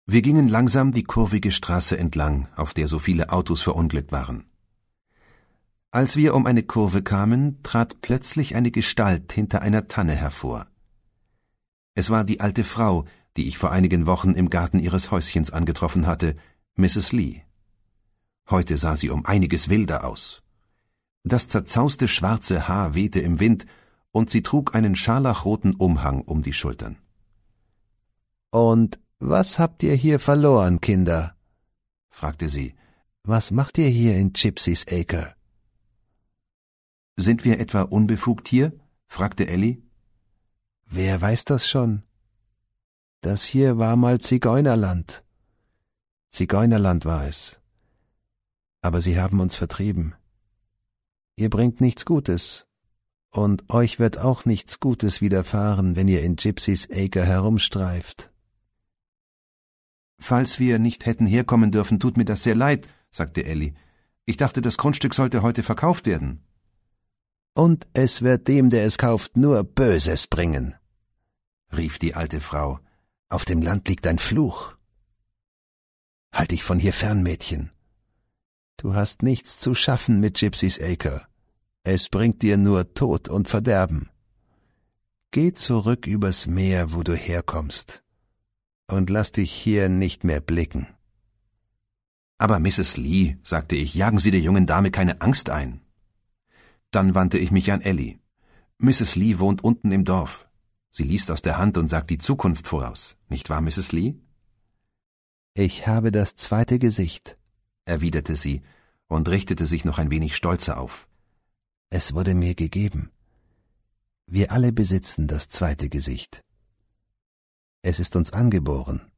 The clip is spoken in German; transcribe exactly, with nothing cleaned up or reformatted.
Wir gingen langsam die kurvige Straße entlang, auf der so viele Autos verunglückt waren. Als wir um eine Kurve kamen, trat plötzlich eine Gestalt hinter einer Tanne hervor. Es war die alte Frau, die ich vor einigen Wochen im Garten ihres Häuschens angetroffen hatte, Misses Lee. Heute sah sie um einiges wilder aus. Das zerzauste schwarze Haar wehte im Wind, und sie trug einen scharlachroten Umhang um die Schultern. »Und was habt ihr hier verloren, Kinder?« fragte sie. »Was macht ihr hier in Gypsy's Acre?« »Sind wir etwa unbefugt hier?« fragte Ellie. »Wer weiß das schon? Das hier war mal Zigeunerland. Zigeunerland war es. Aber sie haben uns vertrieben. Ihr bringt nichts Gutes, und euch wird auch nichts Gutes widerfahren, wenn ihr in Gypsy's Acre herumstreift.« »Falls wir nicht hätten herkommen dürfen, tut mir das sehr leid«, sagte Ellie. »Ich dachte, das Grundstück sollte heute verkauft werden.« »Und es wird dem, der es kauft, nur Böses bringen«, rief die alte Frau. »Auf dem Land liegt ein Fluch. Halt dich von hier fern, Mädchen. Du hast nichts zu schaffen mit Gypsy's Acre. Es bringt dir nur Tod und Verderben. Geh zurück übers Meer, wo du herkommst, und lass dich hier nicht mehr blicken.« »Aber Misses Lee«, sagte ich, »jagen Sie der jungen Dame keine Angst ein.« Dann wandte ich mich an Ellie. »Misses Lee wohnt unten im Dorf. Sie liest aus der Hand und sagt die Zukunft voraus. Nicht wahr, Misses Lee?« »Ich habe das zweite Gesicht«, erwiderte sie und richtete sich noch ein wenig stolzer auf. »Es wurde mir gegeben. Wir alle besitzen das zweite Gesicht. Es ist uns angeboren.